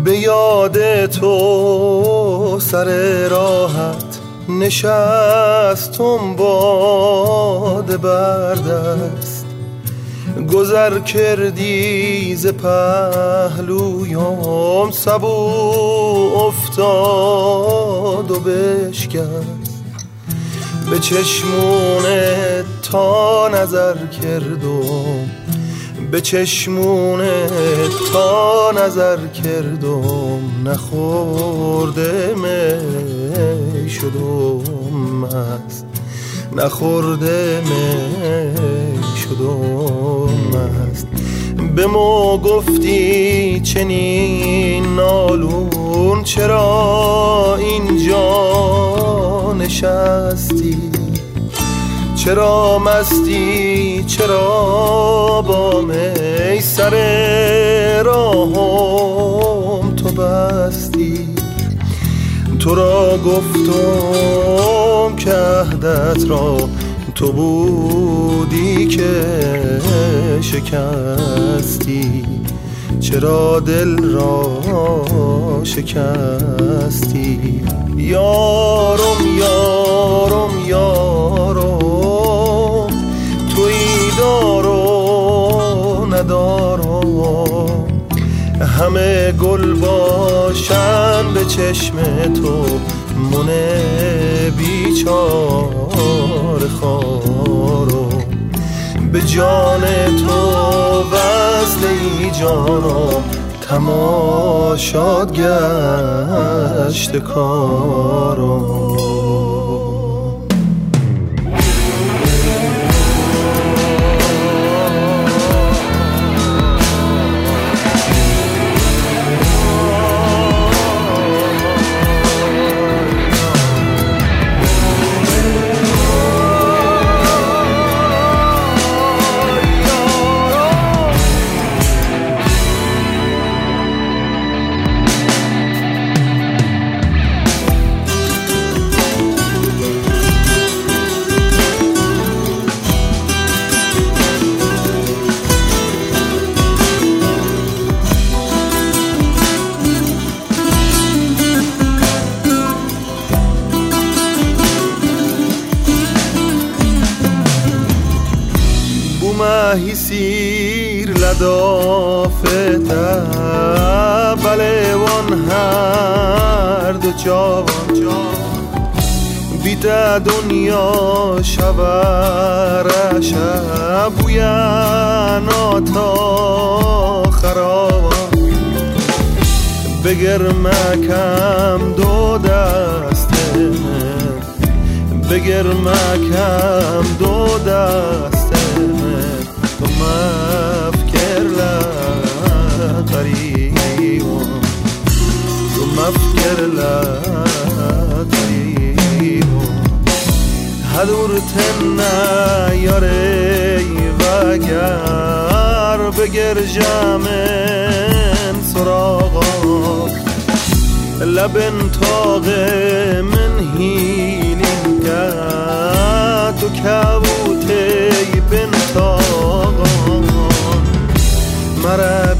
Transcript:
به یاد تو سر راحت نشستم باد بردست، گذر کردی ز پهلویم سبو افتاد و بشکست. به چشمونت تا نظر کردم، به چشمونت تا نظر کردم، نخورده می شدم مست، نخورده می شدم مست. به ما گفتی چنین نالون، چرا اینجا نشستی؟ چرا مستی؟ چرا با می سر راهم تو بستی؟ تو را گفتم که عهدت را تو بودی که شکستی، چرا دل را شکستی؟ یارم یارم یارم، تویی دارو ندارم، همه گل باشن به چشم تو، من بیچاره خارم. به جان تو وصله جانم، تماشات گشت کارم. ماهی سیر لدافته بله وان هر دو جوان بیده دنیا شبرش بوینا تا خرابان بگر مکم دو دسته بگر مکم دو دسته تو مفکر لقریبم تو مفکر لقریبم هدورتن نیاره وگر بگر جمن سراغا لبن تاغ من هیلین که تو کبوته بن تاغان مرا